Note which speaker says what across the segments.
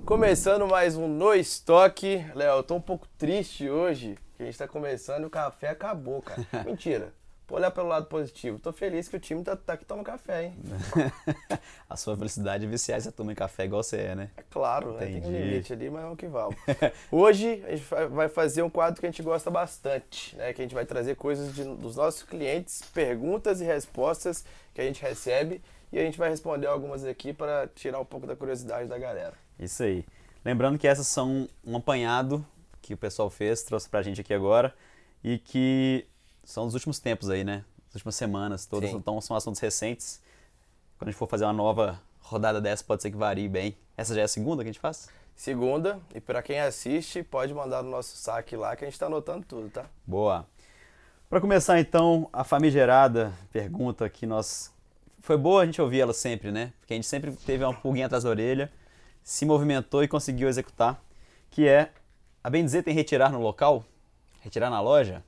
Speaker 1: Começando mais um No Estoque. Léo, eu tô um pouco triste hoje, que a gente tá começando e o café acabou, cara. Mentira. Vou olhar pelo lado positivo. Tô feliz que o time tá aqui tomando café, hein?
Speaker 2: A sua felicidade é viciar essa turma em café igual você é, né?
Speaker 1: É claro, né? Tem um
Speaker 2: Entendi.
Speaker 1: limite ali, mas é o que vale. Hoje a gente vai fazer um quadro que a gente gosta bastante, né? Que a gente vai trazer coisas dos nossos clientes, perguntas e respostas que a gente recebe e a gente vai responder algumas aqui para tirar um pouco da curiosidade da galera.
Speaker 2: Isso aí. Lembrando que essas são um apanhado que o pessoal fez, trouxe pra gente aqui agora e que são dos últimos tempos aí, né? Das últimas semanas, todas.
Speaker 1: Sim.
Speaker 2: Então são assuntos recentes. Quando a gente for fazer uma nova rodada dessa, pode ser que varie bem. Essa já é a segunda que a gente faz?
Speaker 1: Segunda, e para quem assiste, pode mandar no nosso saque lá que a gente tá anotando tudo, tá?
Speaker 2: Boa. Para começar então, a famigerada pergunta que nós... Foi boa a gente ouvir ela sempre, né? Porque a gente sempre teve uma pulguinha atrás da orelha, se movimentou e conseguiu executar, que é, a bem dizer, tem retirar no local? Retirar na loja?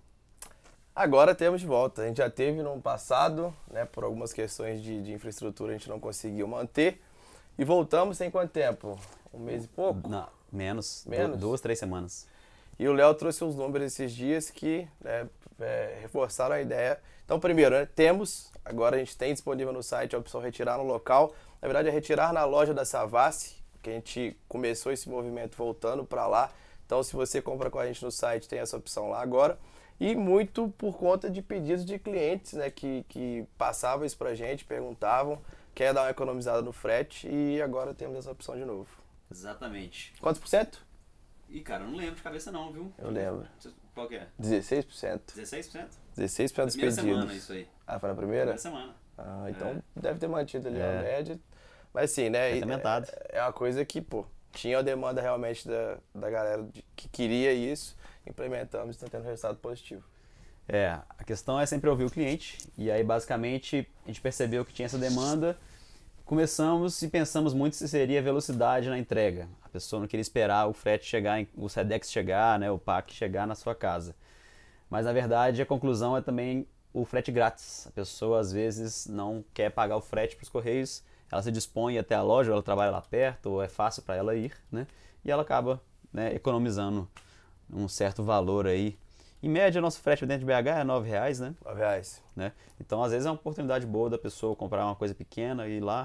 Speaker 1: Agora temos de volta. A gente já teve no passado, né? Por algumas questões de infraestrutura a gente não conseguiu manter. E voltamos tem quanto tempo? Um mês e pouco?
Speaker 2: Não, menos.
Speaker 1: Menos?
Speaker 2: 2, 3 semanas.
Speaker 1: E o Léo trouxe uns números esses dias que reforçaram a ideia. Então, primeiro, né, temos, agora a gente tem disponível no site a opção retirar no local. Na verdade, é retirar na loja da Savassi, que a gente começou esse movimento voltando para lá. Então, se você compra com a gente no site, tem essa opção lá agora. E muito por conta de pedidos de clientes, né, que passavam isso pra gente, perguntavam, quer dar uma economizada no frete e agora temos essa opção de novo.
Speaker 2: Exatamente.
Speaker 1: Quantos por cento?
Speaker 2: E cara, eu não lembro de cabeça não, viu?
Speaker 1: Eu lembro.
Speaker 2: Qual que é?
Speaker 1: 16%.
Speaker 2: 16%?
Speaker 1: 16% dos
Speaker 2: Primeira
Speaker 1: pedidos.
Speaker 2: semana isso aí.
Speaker 1: Ah, foi na primeira?
Speaker 2: Primeira semana.
Speaker 1: Ah, então deve ter mantido ali a
Speaker 2: É.
Speaker 1: média. Mas assim, né?
Speaker 2: Deve ter aumentado.
Speaker 1: É uma coisa que, pô, tinha a demanda realmente da galera que queria isso, implementamos e está tendo resultado positivo.
Speaker 2: É, a questão é sempre ouvir o cliente, e aí basicamente a gente percebeu que tinha essa demanda, começamos e pensamos muito se seria velocidade na entrega. A pessoa não queria esperar o frete chegar, o Sedex chegar, né, o PAC chegar na sua casa. Mas na verdade a conclusão é também o frete grátis. A pessoa às vezes não quer pagar o frete para os correios, ela se dispõe até a loja, ou ela trabalha lá perto, ou é fácil para ela ir, né, e ela acaba, né, economizando um certo valor aí. Em média, nosso frete dentro de BH é R$9, né?
Speaker 1: R$9.
Speaker 2: Né? Então, às vezes é uma oportunidade boa da pessoa comprar uma coisa pequena e ir lá.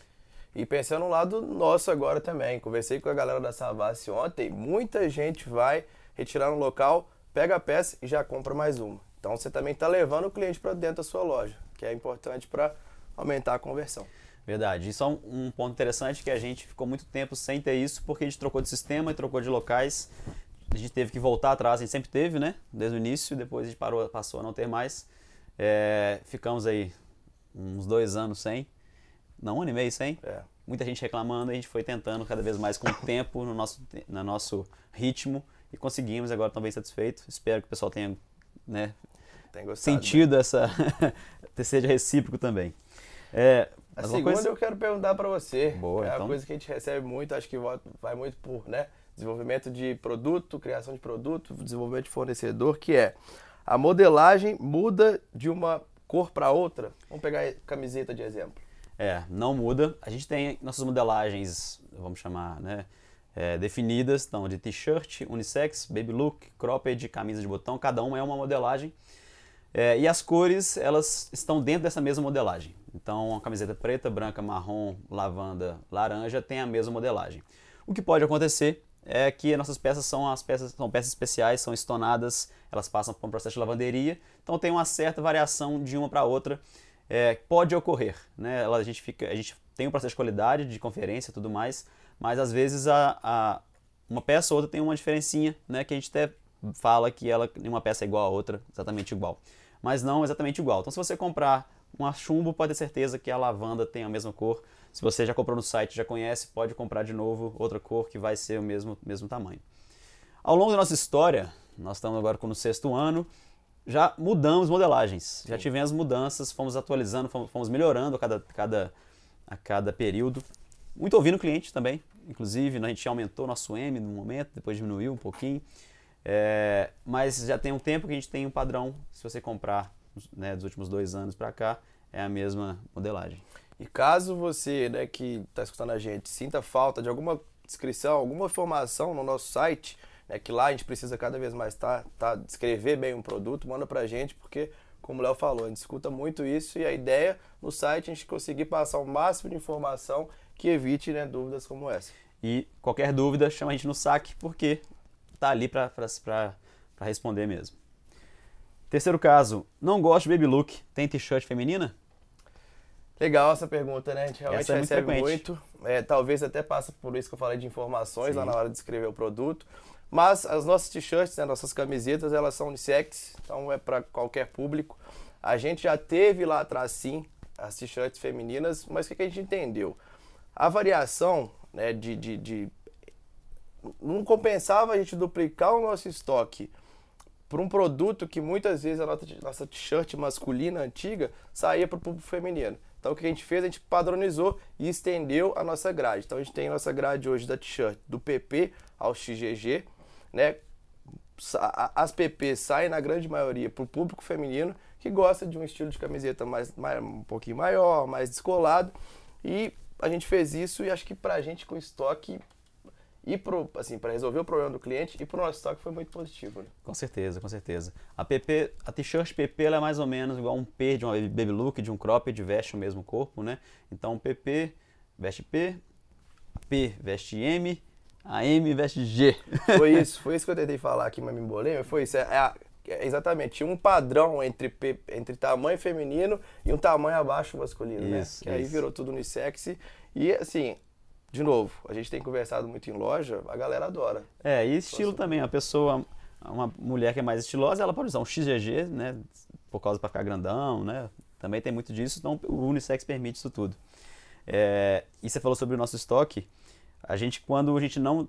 Speaker 1: E pensando no lado nosso agora também, conversei com a galera da Savassi ontem, muita gente vai retirar no local, pega a peça e já compra mais uma. Então você também está levando o cliente para dentro da sua loja, que é importante para aumentar a conversão.
Speaker 2: Verdade. Isso é um ponto interessante que a gente ficou muito tempo sem ter isso, porque a gente trocou de sistema e trocou de locais. A gente teve que voltar atrás, a gente sempre teve, né? Desde o início, depois a gente passou a não ter mais. Ficamos aí uns 2 anos sem, não, 1 ano e meio sem. Muita gente reclamando, a gente foi tentando cada vez mais com o tempo, no nosso ritmo, e conseguimos, agora estão bem satisfeitos. Espero que o pessoal tenha, né, sentido essa, seja recíproco também.
Speaker 1: A segunda eu quero perguntar para você.
Speaker 2: Boa,
Speaker 1: é
Speaker 2: então.
Speaker 1: uma coisa que a gente recebe muito, acho que vai muito por, né, desenvolvimento de produto, criação de produto, desenvolvimento de fornecedor, que é a modelagem muda de uma cor para outra. Vamos pegar a camiseta de exemplo.
Speaker 2: Não muda. A gente tem nossas modelagens, vamos chamar, né, definidas, então de t-shirt, unissex, baby look, cropped, camisa de botão, cada uma é uma modelagem. E as cores, elas estão dentro dessa mesma modelagem. Então, a camiseta preta, branca, marrom, lavanda, laranja tem a mesma modelagem. O que pode acontecer é que nossas peças são peças especiais, são estonadas, elas passam por um processo de lavanderia, então tem uma certa variação de uma para outra, pode ocorrer, né? A gente tem um processo de qualidade, de conferência e tudo mais, mas às vezes uma peça ou outra tem uma diferencinha, né, que a gente até fala que uma peça é igual a outra, exatamente igual, mas não exatamente igual. Então se você comprar uma chumbo, pode ter certeza que a lavanda tem a mesma cor. Se você já comprou no site, já conhece, pode comprar de novo outra cor que vai ser o mesmo tamanho. Ao longo da nossa história, nós estamos agora no 6º ano, já mudamos modelagens, já tivemos mudanças, fomos atualizando, fomos melhorando a cada período. Muito ouvindo o cliente também, inclusive a gente aumentou nosso M no momento, depois diminuiu um pouquinho. Mas já tem um tempo que a gente tem um padrão, se você comprar, né, dos últimos 2 anos para cá, é a mesma modelagem.
Speaker 1: E caso você, né, que está escutando a gente, sinta falta de alguma descrição, alguma informação no nosso site, né, que lá a gente precisa cada vez mais descrever bem um produto, manda pra gente, porque, como o Léo falou, a gente escuta muito isso e a ideia no site é a gente conseguir passar o máximo de informação que evite, né, dúvidas como essa.
Speaker 2: E qualquer dúvida, chama a gente no saque, porque tá ali para responder mesmo. Terceiro caso, não gosto de baby look, tem t-shirt feminina?
Speaker 1: Legal essa pergunta, né? A gente realmente recebe
Speaker 2: muito.
Speaker 1: Talvez até passa por isso que eu falei de informações lá na hora de escrever o produto. Mas as nossas t-shirts, né, nossas camisetas, elas são unissex, então é para qualquer público. A gente já teve lá atrás, sim, as t-shirts femininas, mas o que a gente entendeu? A variação, né, não compensava a gente duplicar o nosso estoque por um produto que muitas vezes a nossa t-shirt masculina antiga saía para o público feminino. Então o que a gente fez? A gente padronizou e estendeu a nossa grade. Então a gente tem a nossa grade hoje da t-shirt do PP ao XGG, né? As PP saem na grande maioria para o público feminino que gosta de um estilo de camiseta um pouquinho maior, mais descolado. E a gente fez isso e acho que pra gente com estoque e para resolver o problema do cliente e pro nosso estoque foi muito positivo. Né?
Speaker 2: Com certeza, com certeza. A t-shirt PP ela é mais ou menos igual um P de uma baby look, de um cropped, veste o mesmo corpo, né? Então PP veste P, P veste M, a M veste G.
Speaker 1: Foi isso que eu tentei falar aqui, mas me embolei, mas foi isso. Exatamente, tinha um padrão entre tamanho feminino e um tamanho abaixo masculino,
Speaker 2: isso,
Speaker 1: né? Que aí virou tudo unissex e assim, de novo, a gente tem conversado muito em loja, a galera adora.
Speaker 2: E estilo também, uma mulher que é mais estilosa, ela pode usar um XGG, né, por causa para ficar grandão, né? Também tem muito disso, então o unissex permite isso tudo. E você falou sobre o nosso estoque, quando a gente não...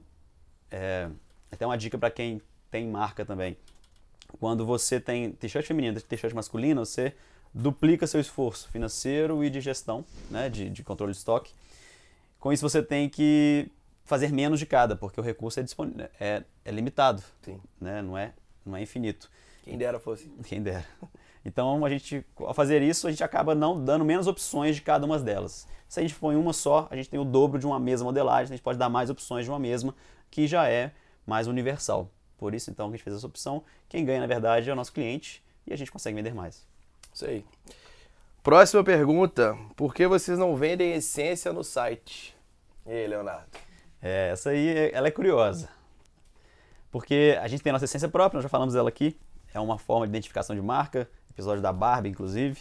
Speaker 2: até uma dica para quem tem marca também. Quando você tem t-shirt feminina e t-shirt masculina, você duplica seu esforço financeiro e de gestão, né, de controle de estoque. Com isso você tem que fazer menos de cada, porque o recurso é limitado,
Speaker 1: Sim.
Speaker 2: Né? Não é infinito.
Speaker 1: Quem dera fosse.
Speaker 2: Quem dera. Então, ao fazer isso, a gente acaba não dando menos opções de cada uma delas. Se a gente põe uma só, a gente tem o dobro de uma mesma modelagem, a gente pode dar mais opções de uma mesma, que já é mais universal. Por isso, então, que a gente fez essa opção. Quem ganha, na verdade, é o nosso cliente e a gente consegue vender mais.
Speaker 1: Isso aí. Próxima pergunta. Por que vocês não vendem essência no site? E aí, Leonardo?
Speaker 2: Essa aí, ela é curiosa. Porque a gente tem a nossa essência própria, nós já falamos dela aqui. É uma forma de identificação de marca, episódio da Barbie, inclusive.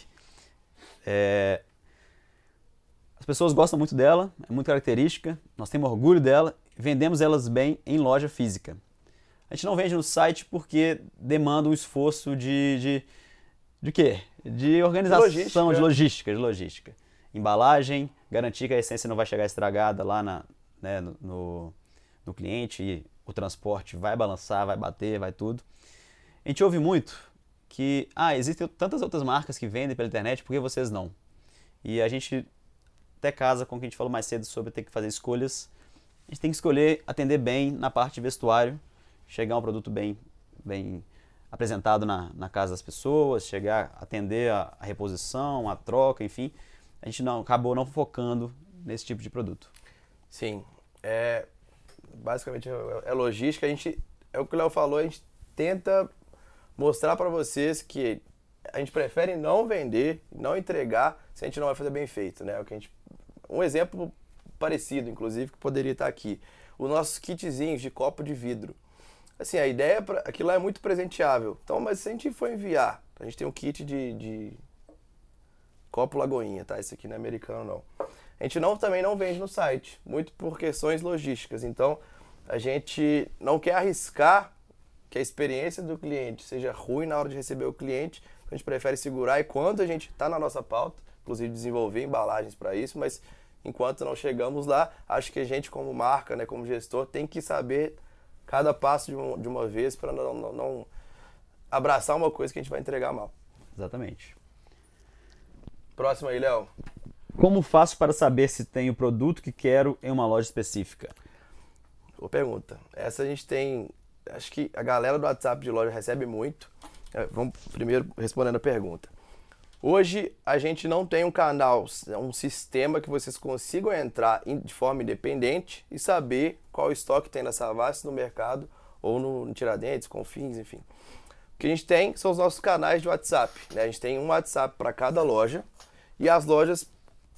Speaker 2: As pessoas gostam muito dela, é muito característica, nós temos orgulho dela, vendemos elas bem em loja física. A gente não vende no site porque demanda um esforço de quê? De organização, de logística. Embalagem, garantir que a essência não vai chegar estragada lá no cliente e o transporte vai balançar, vai bater, vai tudo. A gente ouve muito que existem tantas outras marcas que vendem pela internet, por que vocês não? E a gente até casa com o que a gente falou mais cedo sobre ter que fazer escolhas. A gente tem que escolher atender bem na parte de vestuário, chegar um produto bem apresentado na casa das pessoas, atender a reposição, a troca, enfim. A gente acabou não focando nesse tipo de produto.
Speaker 1: Sim, basicamente é logística. É o que o Léo falou, a gente tenta mostrar para vocês que a gente prefere não vender, não entregar, se a gente não vai fazer bem feito, né? Um exemplo parecido, inclusive, que poderia estar aqui. Os nossos kitzinhos de copo de vidro. Assim, a ideia aquilo lá é muito presenteável. Então, mas se a gente for enviar, a gente tem um kit de copo Lagoinha, tá? Esse aqui não é americano, não. A gente também não vende no site, muito por questões logísticas. Então, a gente não quer arriscar que a experiência do cliente seja ruim na hora de receber o cliente. A gente prefere segurar e quando a gente está na nossa pauta, inclusive desenvolver embalagens para isso, mas enquanto não chegamos lá, acho que a gente como marca, né, como gestor, tem que saber cada passo de uma vez para não abraçar uma coisa que a gente vai entregar mal.
Speaker 2: Exatamente.
Speaker 1: Próximo aí, Léo.
Speaker 2: Como faço para saber se tem o produto que quero em uma loja específica?
Speaker 1: Boa pergunta. Essa a gente tem... Acho que a galera do WhatsApp de loja recebe muito. Vamos primeiro respondendo a pergunta. Hoje a gente não tem um canal, um sistema que vocês consigam entrar de forma independente e saber qual estoque tem na Savassi no mercado ou no Tiradentes, Confins, enfim. O que a gente tem são os nossos canais de WhatsApp, né? A gente tem um WhatsApp para cada loja e as lojas,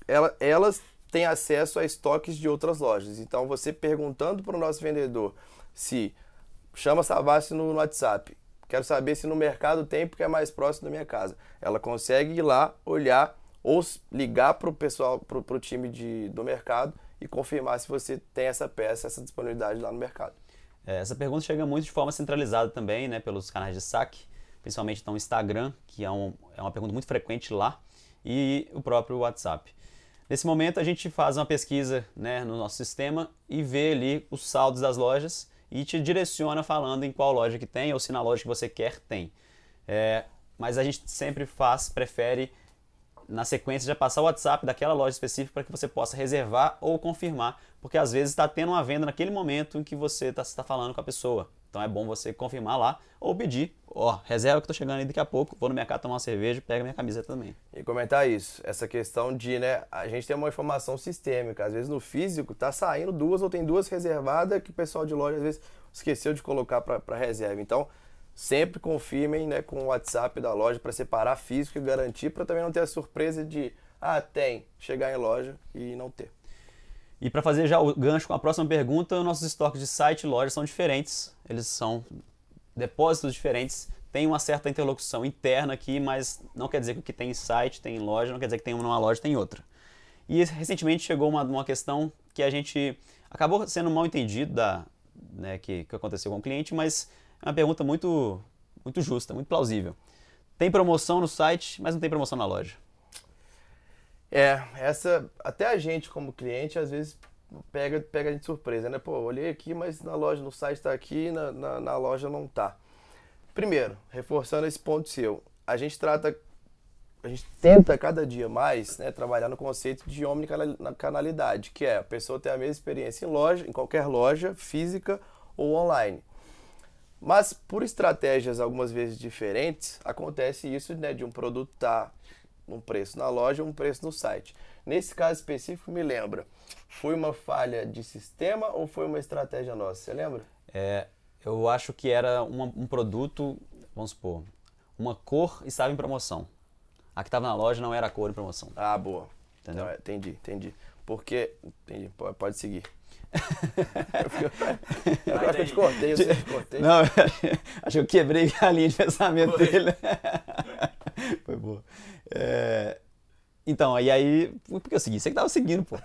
Speaker 1: elas têm acesso a estoques de outras lojas. Então você perguntando para o nosso vendedor se chama Savassi no WhatsApp, quero saber se no mercado tem porque é mais próximo da minha casa. Ela consegue ir lá, olhar ou ligar para o pessoal, para o time do mercado e confirmar se você tem essa peça, essa disponibilidade lá no mercado.
Speaker 2: Essa pergunta chega muito de forma centralizada também, né, pelos canais de saque, principalmente então o Instagram, que é uma pergunta muito frequente lá, e o próprio WhatsApp. Nesse momento a gente faz uma pesquisa, né, no nosso sistema e vê ali os saldos das lojas e te direciona falando em qual loja que tem ou se na loja que você quer tem. Mas a gente sempre prefere na sequência já passar o WhatsApp daquela loja específica para que você possa reservar ou confirmar, porque às vezes está tendo uma venda naquele momento em que você está falando com a pessoa. Então é bom você confirmar lá ou pedir, reserva que estou chegando aí daqui a pouco, vou no mercado tomar uma cerveja, pega minha camiseta também.
Speaker 1: E comentar isso, essa questão de, né, a gente tem uma informação sistêmica, às vezes no físico tá saindo duas ou tem duas reservadas que o pessoal de loja às vezes esqueceu de colocar para reserva. Então sempre confirmem, né, com o WhatsApp da loja para separar físico e garantir, para também não ter a surpresa de, chegar em loja e não ter.
Speaker 2: E para fazer já o gancho com a próxima pergunta, nossos estoques de site e loja são diferentes, eles são depósitos diferentes, tem uma certa interlocução interna aqui, mas não quer dizer que o que tem em site tem em loja, não quer dizer que tem numa loja tem em outra. E recentemente chegou uma questão que a gente acabou sendo mal entendido né, que aconteceu com o cliente, mas é uma pergunta muito, muito justa, muito plausível. Tem promoção no site, mas não tem promoção na loja.
Speaker 1: Até a gente como cliente às vezes pega a gente de surpresa, né? Pô, olhei aqui, mas na loja, no site tá aqui, na loja não tá. Primeiro, reforçando esse ponto seu, a gente tenta cada dia mais, né, trabalhar no conceito de omnicanalidade, que é a pessoa ter a mesma experiência em loja, em qualquer loja, física ou online. Mas por estratégias algumas vezes diferentes, acontece isso, né, de um produto estar um preço na loja e um preço no site. Nesse caso específico, me lembra, foi uma falha de sistema ou foi uma estratégia nossa? Você lembra?
Speaker 2: Eu acho que era um produto, vamos supor, uma cor estava em promoção. A que estava na loja não era a cor em promoção.
Speaker 1: Ah, boa.
Speaker 2: Entendeu?
Speaker 1: Não, entendi. Porque... Entendi, pode seguir. Eu acho que eu te cortei.
Speaker 2: Não, acho que eu quebrei a linha de pensamento dele. Foi boa. Então, e aí, por que eu segui? Você que tava seguindo, pô.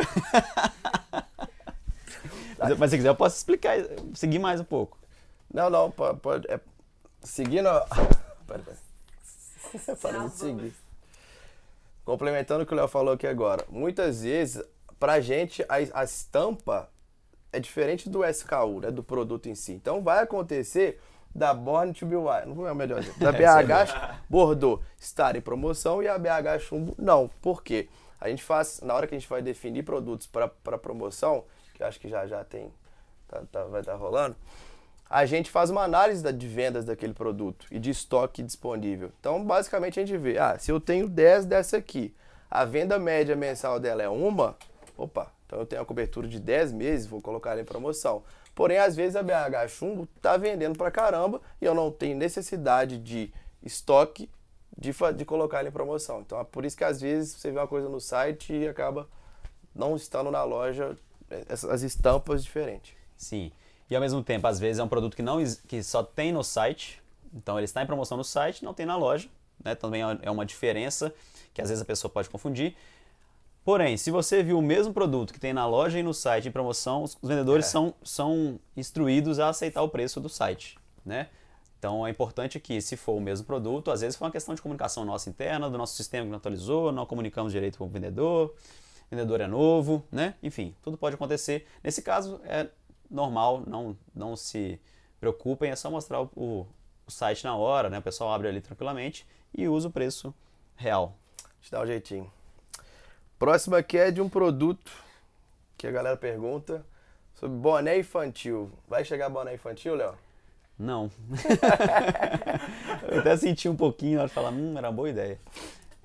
Speaker 2: Mas se quiser, eu posso explicar, seguir mais um pouco.
Speaker 1: Não, pode. Seguindo. Pera. Parei de seguir. Complementando o que o Léo falou aqui agora. Muitas vezes, pra gente, a estampa é diferente do SKU, né, do produto em si. Então vai acontecer da Born to be Wild, não é o melhor exemplo, da BH Bordeaux estar em promoção e a BH Chumbo não. Por quê? A gente faz, na hora que a gente vai definir produtos para promoção, que acho que já tem, vai estar rolando, a gente faz uma análise de vendas daquele produto e de estoque disponível. Então, basicamente, a gente vê, se eu tenho 10 dessa aqui, a venda média mensal dela é então eu tenho a cobertura de 10 meses, vou colocar ela em promoção. Porém, às vezes a BH Chumbo está vendendo pra caramba e eu não tenho necessidade de estoque de colocar ela em promoção. Então, é por isso que às vezes você vê uma coisa no site e acaba não estando na loja as estampas diferentes.
Speaker 2: Sim. E ao mesmo tempo, às vezes é um produto que só tem no site, então ele está em promoção no site, não tem na loja, né? Também é uma diferença que às vezes a pessoa pode confundir. Porém, se você viu o mesmo produto que tem na loja e no site em promoção, os vendedores são instruídos a aceitar o preço do site, né? Então é importante que, se for o mesmo produto, às vezes foi uma questão de comunicação nossa interna, do nosso sistema que não atualizou, não comunicamos direito com o vendedor é novo, né? Enfim, tudo pode acontecer. Nesse caso, é normal, não se preocupem, é só mostrar o site na hora, né? O pessoal abre ali tranquilamente e usa o preço real.
Speaker 1: Deixa eu dar um jeitinho. Próximo aqui é de um produto que a galera pergunta sobre boné infantil. Vai chegar boné infantil, Léo?
Speaker 2: Não. Eu até senti um pouquinho na hora de falar, era uma boa ideia.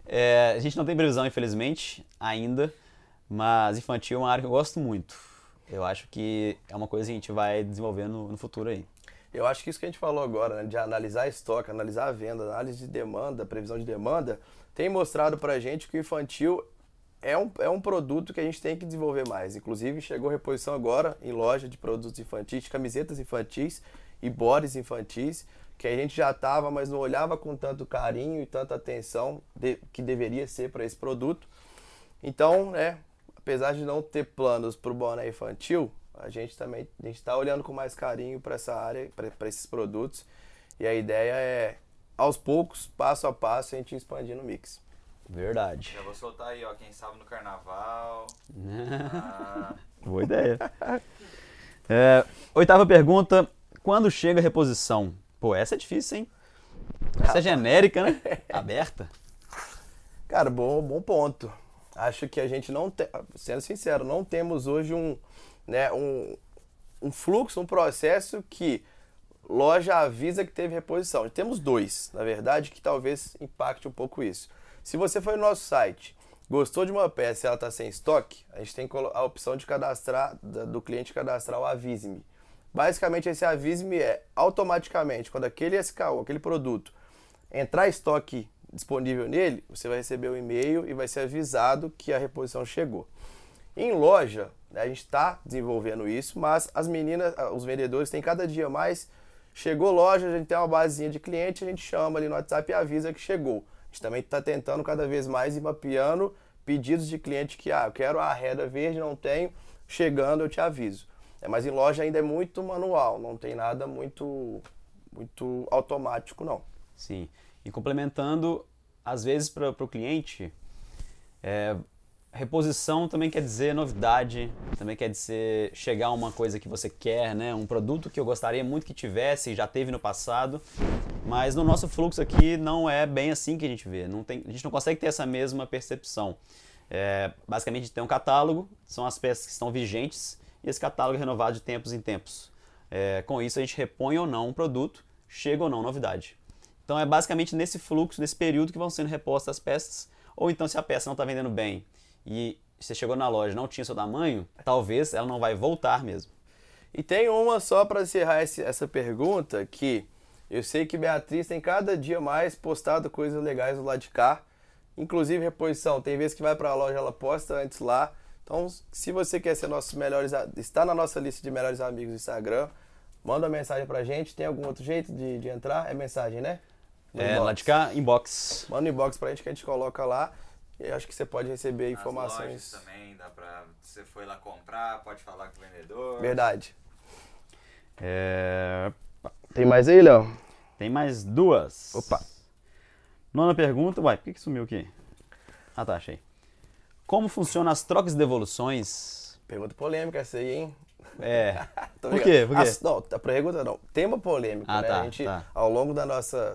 Speaker 2: A gente não tem previsão, infelizmente, ainda, mas infantil é uma área que eu gosto muito. Eu acho que é uma coisa que a gente vai desenvolver no futuro aí.
Speaker 1: Eu acho que isso que a gente falou agora, né, de analisar estoque, analisar a venda, análise de demanda, previsão de demanda, tem mostrado pra gente que o infantil é um produto que a gente tem que desenvolver mais. Inclusive, chegou reposição agora em loja de produtos infantis, de camisetas infantis e bodies infantis, que a gente já estava, mas não olhava com tanto carinho e tanta atenção que deveria ser para esse produto. Então, né, apesar de não ter planos para o boné infantil, a gente está olhando com mais carinho para essa área, para esses produtos. E a ideia é, aos poucos, passo a passo, a gente expandir no mix.
Speaker 2: Verdade.
Speaker 3: Já vou soltar aí, ó, quem sabe no carnaval.
Speaker 2: Boa ideia. 8ª pergunta, quando chega a reposição? Pô, essa é difícil, hein? Essa é genérica, né? Aberta.
Speaker 1: Cara, bom ponto. Acho que a gente não tem, sendo sincero, não temos hoje um fluxo, um processo que loja avisa que teve reposição. Temos 2, na verdade, que talvez impacte um pouco isso. Se você foi no nosso site, gostou de uma peça e ela está sem estoque, a gente tem a opção de cadastrar, do cliente cadastrar o Avise-me. Basicamente, esse Avise-me é automaticamente, quando aquele SKU, aquele produto, entrar estoque disponível nele, você vai receber o e-mail e vai ser avisado que a reposição chegou. Em loja, a gente está desenvolvendo isso, mas as meninas, os vendedores têm cada dia mais. Chegou loja, a gente tem uma basezinha de cliente, a gente chama ali no WhatsApp e avisa que chegou. A gente também está tentando cada vez mais ir mapeando pedidos de cliente que, eu quero a reda verde, não tenho, chegando eu te aviso. Mas em loja ainda é muito manual, não tem nada muito automático, não.
Speaker 2: Sim. E complementando, às vezes para o cliente, reposição também quer dizer novidade, também quer dizer chegar a uma coisa que você quer, né? Um produto que eu gostaria muito que tivesse, já teve no passado, mas no nosso fluxo aqui não é bem assim que a gente vê. A gente não consegue ter essa mesma percepção. Basicamente, a gente tem um catálogo, são as peças que estão vigentes, e esse catálogo é renovado de tempos em tempos. Com isso, a gente repõe ou não um produto, chega ou não novidade. Então, é basicamente nesse fluxo, nesse período que vão sendo repostas as peças, ou então se a peça não está vendendo bem e você chegou na loja e não tinha seu tamanho, talvez ela não vai voltar mesmo.
Speaker 1: E tem uma só para encerrar essa pergunta, que eu sei que Beatriz tem cada dia mais postado coisas legais do lado de cá, inclusive reposição. Tem vezes que vai para a loja, ela posta antes lá. Então, se você quer ser está na nossa lista de melhores amigos do Instagram, manda uma mensagem pra gente. Tem algum outro jeito de entrar? É mensagem, né?
Speaker 2: Lá de cá, inbox.
Speaker 1: Manda um inbox pra gente que a gente coloca lá. E acho que você pode receber informações.
Speaker 3: Lojas também, dá pra... Você foi lá comprar, pode falar com o vendedor.
Speaker 1: Verdade. Tem mais aí, Léo?
Speaker 2: Tem mais 2.
Speaker 1: Opa.
Speaker 2: 9ª pergunta. Uai, por que sumiu aqui? Ah, tá, achei. Como funcionam as trocas e devoluções?
Speaker 1: Pergunta polêmica essa aí, hein?
Speaker 2: Por quê?
Speaker 1: Não, a pergunta não. Tema polêmico, né?
Speaker 2: Tá,
Speaker 1: a gente,
Speaker 2: tá.
Speaker 1: ao longo do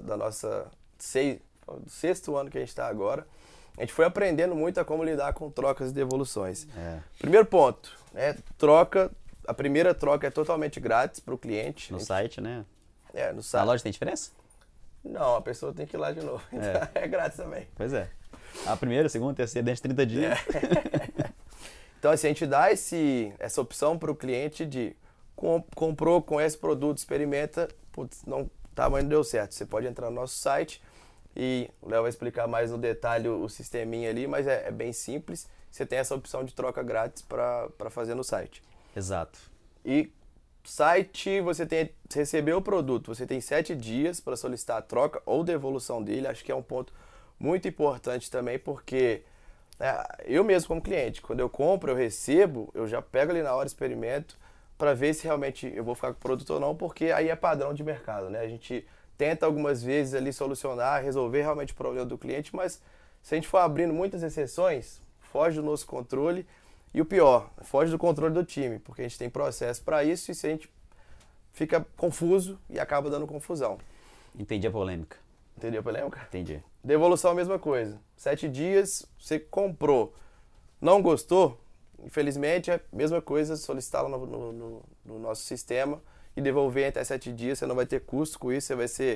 Speaker 1: 6º ano que a gente está agora, a gente foi aprendendo muito a como lidar com trocas e devoluções. Primeiro ponto, troca. A primeira troca é totalmente grátis para o cliente.
Speaker 2: No site, né?
Speaker 1: No site.
Speaker 2: Na loja tem diferença?
Speaker 1: Não, a pessoa tem que ir lá de novo. Então, é grátis também.
Speaker 2: Pois é. A primeira, segunda, terceira, dentro de 30 dias.
Speaker 1: Então, assim, a gente dá essa opção para o cliente de comprou com esse produto, experimenta, putz, o tamanho não deu certo. Você pode entrar no nosso site e o Léo vai explicar mais no detalhe o sisteminha ali, mas é bem simples. Você tem essa opção de troca grátis para fazer no site.
Speaker 2: Exato.
Speaker 1: E site, você recebeu o produto, você tem 7 dias para solicitar a troca ou devolução dele. Acho que é um ponto muito importante também, porque eu mesmo como cliente, quando eu compro, eu recebo, eu já pego ali na hora, experimento, para ver se realmente eu vou ficar com o produto ou não, porque aí é padrão de mercado, né? A gente tenta algumas vezes ali solucionar, resolver realmente o problema do cliente, mas se a gente for abrindo muitas exceções, foge do nosso controle. E o pior, foge do controle do time, porque a gente tem processo para isso e se a gente fica confuso e acaba dando confusão.
Speaker 2: Entendi a polêmica.
Speaker 1: Entendeu a polêmica?
Speaker 2: Entendi.
Speaker 1: Devolução, a mesma coisa. 7 dias, você comprou, não gostou, infelizmente é a mesma coisa, solicitá-la no nosso sistema e devolver até 7 dias, você não vai ter custo com isso, você vai ser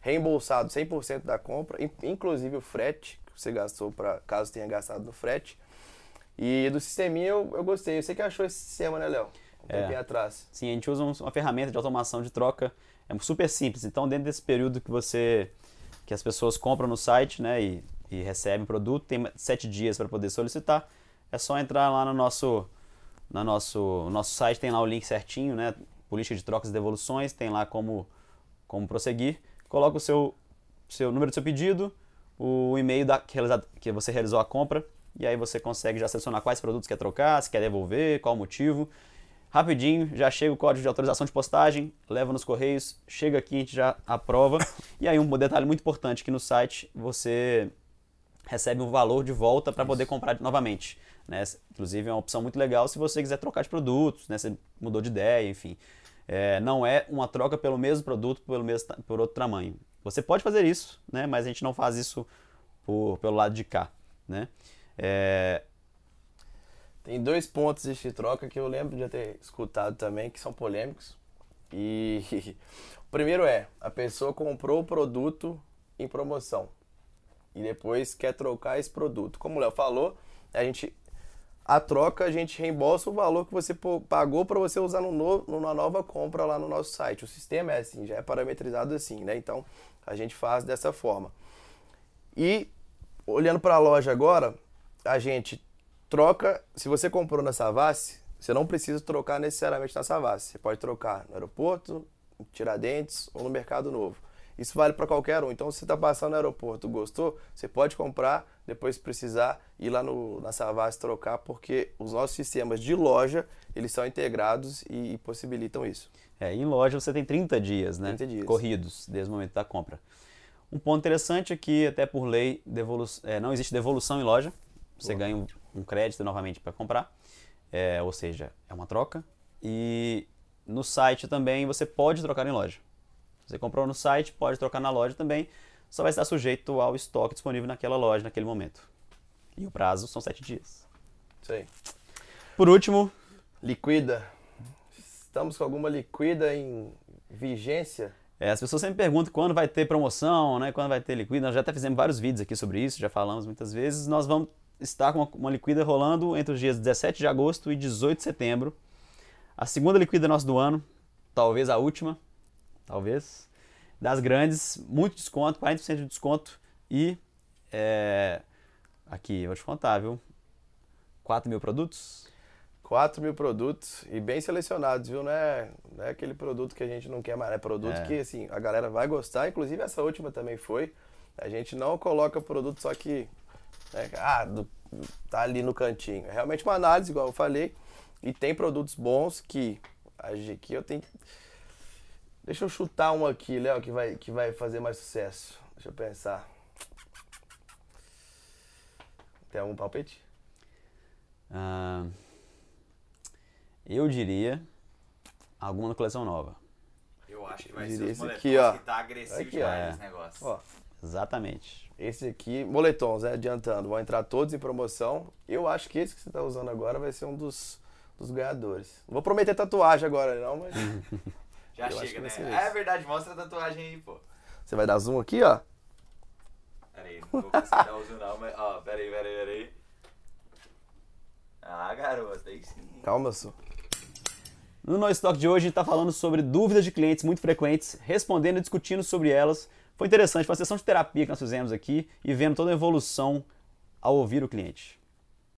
Speaker 1: reembolsado 100% da compra, inclusive o frete que você gastou, caso tenha gastado no frete. E do sisteminha eu gostei. Você que achou esse sistema, né, Léo? Um tempinho atrás.
Speaker 2: Sim, a gente usa uma ferramenta de automação de troca, é super simples. Então, dentro desse período que as pessoas compram no site, né, e recebem o produto, tem 7 dias para poder solicitar. É só entrar lá no nosso site, tem lá o link certinho, né, política de trocas e devoluções, tem lá como prosseguir. Coloca o seu número do seu pedido, o e-mail que você realizou a compra, e aí você consegue já selecionar quais produtos quer trocar, se quer devolver, qual o motivo. Rapidinho, já chega o código de autorização de postagem, leva nos correios, chega aqui, a gente já aprova. E aí um detalhe muito importante, que no site você recebe um valor de volta para poder comprar novamente. Né? Inclusive é uma opção muito legal se você quiser trocar de produtos, né? Você mudou de ideia, enfim. Não é uma troca pelo mesmo produto por outro tamanho. Você pode fazer isso, né? Mas a gente não faz isso pelo lado de cá. Né?
Speaker 1: Tem 2 pontos de troca que eu lembro de já ter escutado também, que são polêmicos. E o primeiro a pessoa comprou o produto em promoção e depois quer trocar esse produto. Como o Léo falou, a troca a gente reembolsa o valor que você pagou para você usar numa nova compra lá no nosso site. O sistema é assim, já é parametrizado assim, né? Então a gente faz dessa forma. E olhando para a loja agora, a gente troca. Se você comprou na Savassi, você não precisa trocar necessariamente na Savassi. Você pode trocar no aeroporto, em Tiradentes ou no Mercado Novo. Isso vale para qualquer um. Então, se você está passando no aeroporto, gostou, você pode comprar, depois se precisar ir lá na Savassi trocar, porque os nossos sistemas de loja, eles são integrados e possibilitam isso.
Speaker 2: Em loja você tem 30 dias, né?
Speaker 1: 30 dias.
Speaker 2: Corridos, desde o momento da compra. Um ponto interessante é que, até por lei, não existe devolução em loja. Você ganha um crédito novamente para comprar, ou seja, é uma troca. E no site também você pode trocar em loja. Você comprou no site, pode trocar na loja também, só vai estar sujeito ao estoque disponível naquela loja, naquele momento. E o prazo são 7 dias.
Speaker 1: Isso aí.
Speaker 2: Por último,
Speaker 1: liquida. Estamos com alguma liquida em vigência?
Speaker 2: As pessoas sempre perguntam quando vai ter promoção, né? Quando vai ter liquida. Nós já até fizemos vários vídeos aqui sobre isso, já falamos muitas vezes. Nós vamos estar com uma liquida rolando entre os dias 17 de agosto e 18 de setembro. A segunda liquida nossa do ano, talvez a última, talvez, das grandes, muito desconto, 40% de desconto e, aqui, vou te contar, viu? 4.000 produtos.
Speaker 1: 4.000 produtos e bem selecionados, viu? Não é aquele produto que a gente não quer mais, é produto que assim, a galera vai gostar, inclusive essa última também foi. A gente não coloca produto só que tá ali no cantinho. É realmente uma análise, igual eu falei, e tem produtos bons que aqui eu tenho. Deixa eu chutar um aqui, Léo, que vai fazer mais sucesso. Deixa eu pensar. Tem algum palpite?
Speaker 2: Eu diria alguma coleção nova.
Speaker 3: Eu acho que vai ser os moletons
Speaker 1: aqui, ó.
Speaker 3: que tá agressivo
Speaker 1: Aqui,
Speaker 3: demais esse negócio.
Speaker 1: Ó,
Speaker 2: Exatamente.
Speaker 1: esse aqui, moletons, né? Adiantando, vão entrar todos em promoção. Eu acho que esse que você tá usando agora vai ser um dos ganhadores. Não vou prometer tatuagem agora, não, mas.
Speaker 3: Já
Speaker 1: eu acho
Speaker 3: chega,
Speaker 1: que vai
Speaker 3: né?
Speaker 1: ser
Speaker 3: É
Speaker 1: esse.
Speaker 3: verdade, mostra a tatuagem aí, pô.
Speaker 1: Você vai dar zoom aqui, ó.
Speaker 3: Pera aí, não vou conseguir dar o zoom não, mas... Ó, pera aí. Ah, garoto, aí sim.
Speaker 1: Calma, só.
Speaker 2: No No Stock de hoje, a gente está falando sobre dúvidas de clientes muito frequentes, respondendo e discutindo sobre elas. Foi interessante, foi uma sessão de terapia que nós fizemos aqui e vendo toda a evolução ao ouvir o cliente.